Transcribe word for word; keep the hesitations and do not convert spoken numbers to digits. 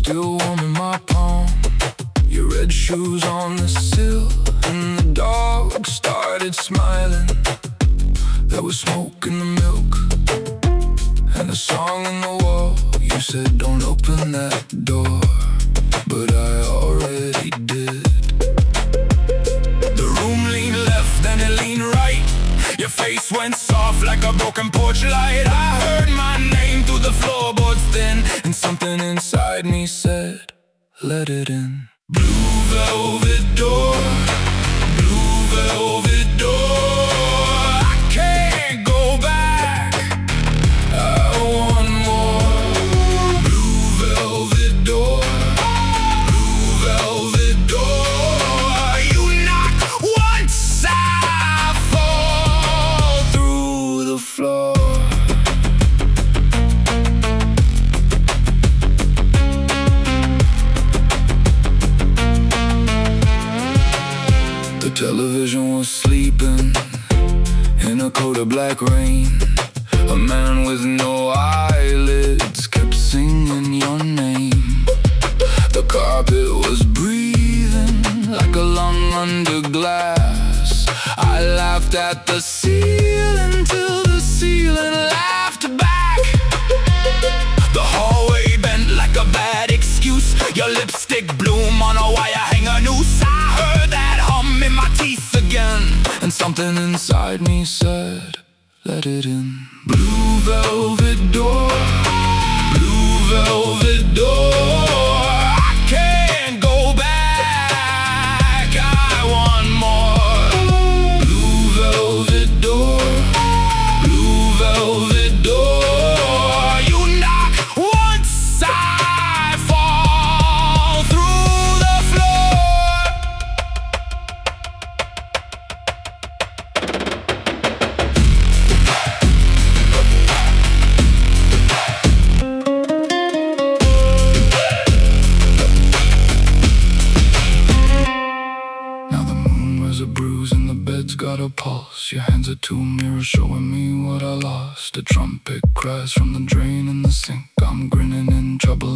still warm in my palm. Your red shoes on the sill, and the dog started smiling. There was smoke in the milk, and a song on the wall. You said don't open that door, but I already did. The room leaned left and it leaned right. Your face went soft like a broken porch light. I heard my name through the floorboards thin, and something inside me said, let it in. Blue velvet door, blue velvet door. I can't go back, I want more. Blue velvet door, blue velvet door. You knock once, I fall through the floor. The television was sleeping in a coat of black rain. A man with no eyelids kept singing your name. The carpet was breathing like a lung under glass. I laughed at the ceiling till the ceiling laughed back. The hallway bent like a bad excuse. Your lipstick bloom on a wire hanger noose. I heard that hum in my teeth again, and something inside me said, let it in. Blue velvet door, blue velvet door. I can't go back, I want more. Blue velvet door, blue velvet door. You knock once, I fall through the floor. Now the moon wears a bruise and the bed's got a pulse. Your hands are two mirrors showing me what I lost. A trumpet cries from the drain in the sink. I'm grinning in trouble